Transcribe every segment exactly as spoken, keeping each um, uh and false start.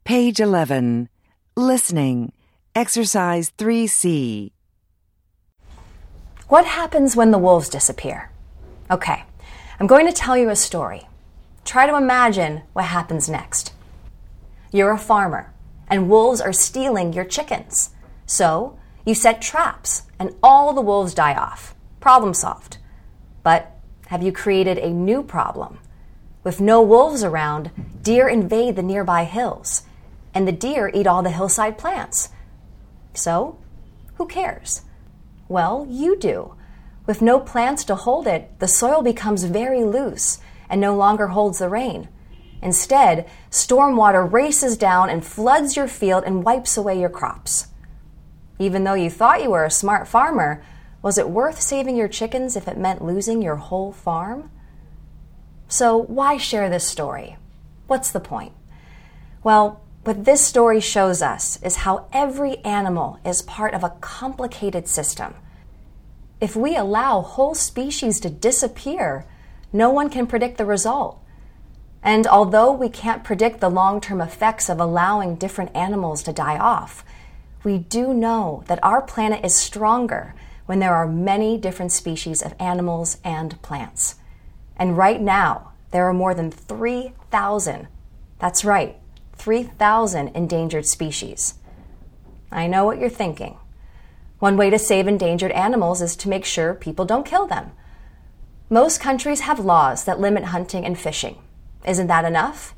Page eleven. Listening. Exercise three C. What happens when the wolves disappear? Okay, I'm going to tell you a story. Try to imagine what happens next. You're a farmer, and wolves are stealing your chickens. So, you set traps, and all the wolves die off. Problem solved. But have you created a new problem? With no wolves around, deer invade the nearby hills, and the deer eat all the hillside plants. So, who cares? Well, you do. With no plants to hold it, the soil becomes very loose and no longer holds the rain. Instead, storm water races down and floods your field and wipes away your crops. Even though you thought you were a smart farmer, was it worth saving your chickens if it meant losing your whole farm? So why share this story? What's the point? Well, what this story shows us is how every animal is part of a complicated system. If we allow whole species to disappear, no one can predict the result. And although we can't predict the long-term effects of allowing different animals to die off, we do know that our planet is stronger when there are many different species of animals and plants. And right now, there are more than three thousand. That's right, three thousand endangered species. I know what you're thinking. One way to save endangered animals is to make sure people don't kill them. Most countries have laws that limit hunting and fishing. Isn't that enough?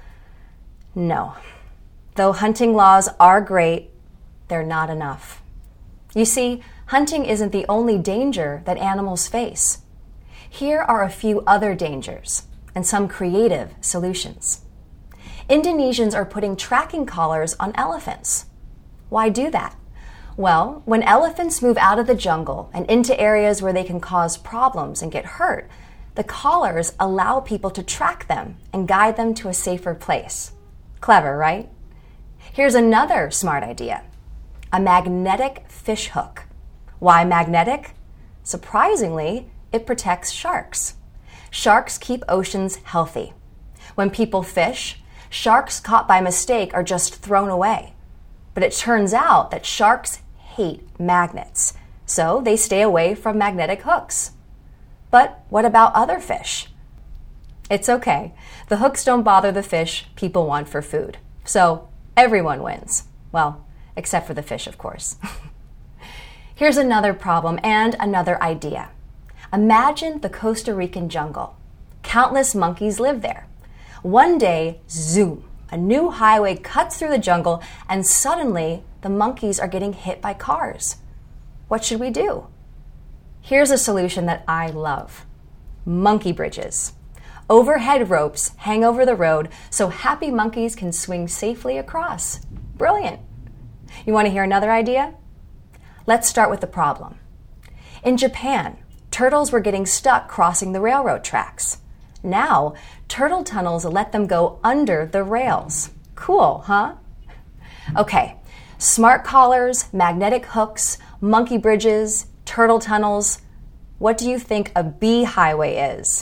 No. Though hunting laws are great, they're not enough. You see, hunting isn't the only danger that animals face. Here are a few other dangers and some creative solutions. Indonesians are putting tracking collars on elephants. Why do that? Well, when elephants move out of the jungle and into areas where they can cause problems and get hurt, the collars allow people to track them and guide them to a safer place. Clever, right? Here's another smart idea. A magnetic fish hook. Why magnetic? Surprisingly, it protects sharks. Sharks keep oceans healthy. When people fish, sharks caught by mistake are just thrown away. But it turns out that sharks hate magnets, so they stay away from magnetic hooks. But what about other fish? It's okay. The hooks don't bother the fish people want for food. So everyone wins. Well, except for the fish, of course. Here's another problem and another idea. Imagine the Costa Rican jungle. Countless monkeys live there. One day, zoom, a new highway cuts through the jungle, and suddenly the monkeys are getting hit by cars. What should we do? Here's a solution that I love. Monkey bridges. Overhead ropes hang over the road so happy monkeys can swing safely across. Brilliant. You want to hear another idea? Let's start with the problem. In Japan, turtles were getting stuck crossing the railroad tracks. Now, turtle tunnels let them go under the rails. Cool, huh? Okay, smart collars, magnetic hooks, monkey bridges, turtle tunnels. What do you think a bee highway is?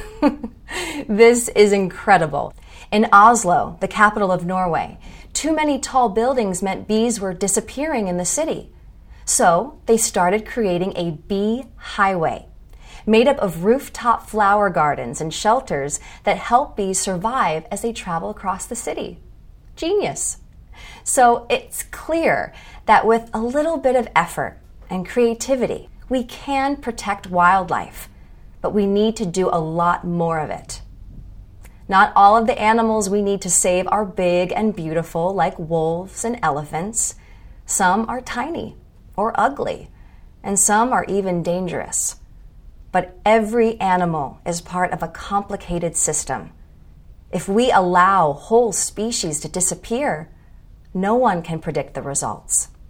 This is incredible. In Oslo, the capital of Norway, too many tall buildings meant bees were disappearing in the city. So they started creating a bee highway, made up of rooftop flower gardens and shelters that help bees survive as they travel across the city. Genius. So it's clear that with a little bit of effort and creativity, we can protect wildlife, but we need to do a lot more of it. Not all of the animals we need to save are big and beautiful like wolves and elephants. Some are tiny or ugly, and some are even dangerous. But every animal is part of a complicated system. If we allow whole species to disappear, no one can predict the results.